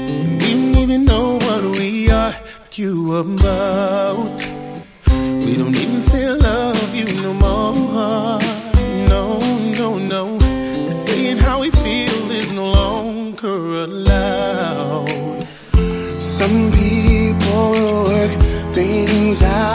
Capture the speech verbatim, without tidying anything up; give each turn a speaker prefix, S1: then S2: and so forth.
S1: We don't even know what we argue about. We don't even say I love you no more. No, no, no. Saying how we feel is no longer allowed. Some people work things out